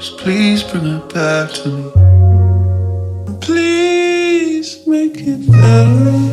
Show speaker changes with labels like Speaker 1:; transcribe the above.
Speaker 1: Just please bring her back to me. Please make it better.